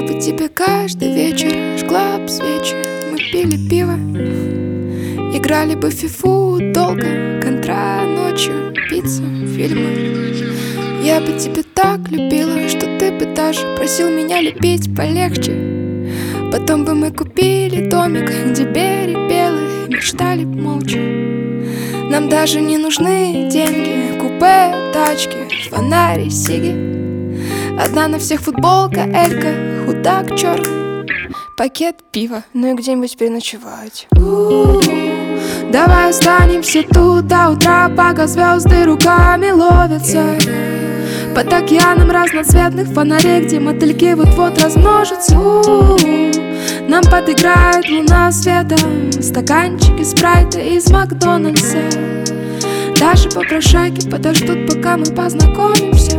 бы тебе каждый вечер жгла б свечи. Мы пили пиво, играли бы в фифу долго, контра ночью, пицца, фильмы. Я бы тебя так любила, что ты бы даже просил меня любить полегче. Потом бы мы купили домик, где берег белый, мечтали б молча. Нам даже не нужны деньги, купе, тачки, фонари, сиги. Одна на всех футболка, Элька, худак черный, пакет пива, ну и где-нибудь переночевать. Давай останемся тут до утра, пока звезды руками ловятся. Под океаном разноцветных фонарей, где мотыльки вот-вот размножатся. Нам подыграет луна светом, стаканчики спрайта из Макдональдса. Даже попрошайки подождут, пока мы познакомимся.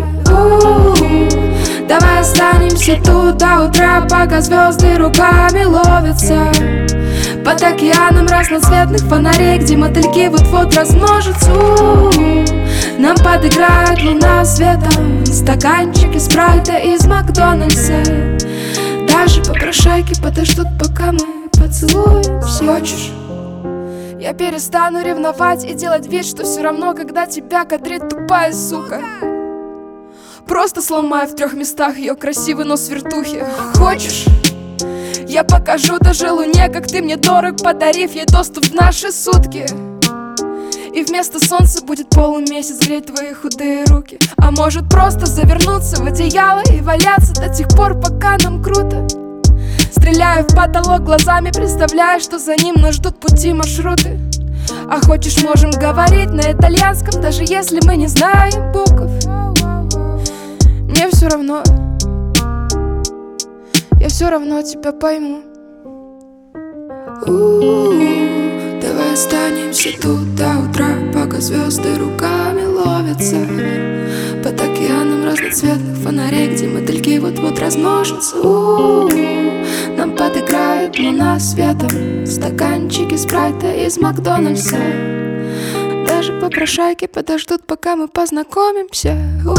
Давай останемся тут до утра, пока звезды руками ловятся. Под океаном разноцветных фонарей, где мотыльки вот-вот размножатся. Нам подыграет луна светом, стаканчики спрайта из Макдональдса. Даже попрошайки подождут, пока мы поцелуемся. Хочешь? Я перестану ревновать и делать вид, что все равно, когда тебя кадрит тупая сука. Просто сломаю в 3 местах ее красивый нос вертухи. Хочешь? Я покажу даже луне, как ты мне дорог, подарив ей доступ в наши сутки. И вместо солнца будет полумесяц греть твои худые руки. А может просто завернуться в одеяло и валяться до тех пор, пока нам круто. Стреляю в потолок глазами, представляя, что за ним нас ждут пути, маршруты. А хочешь, можем говорить на итальянском, даже если мы не знаем букв. Мне все равно, я все равно тебя пойму. Давай останемся тут до утра, пока звезды руками ловятся. Под океаном разноцветных фонарей, где мотыльки вот-вот размножатся. Нам подыграет луна светом, стаканчики спрайта из Макдональдса. Даже попрошайки подождут, пока мы познакомимся.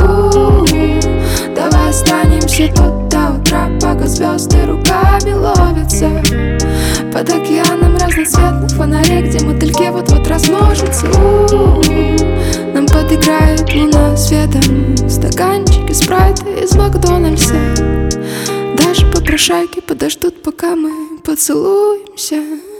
Давай останемся тут до утра, пока звезды руками ловятся. Под океаном разноцветных фонарей, где мотыльки вот-вот размножатся. Нам подыграет луна светом, стаканчики спрайта из Макдональдса. Даже попрошайки подождут, пока мы поцелуемся.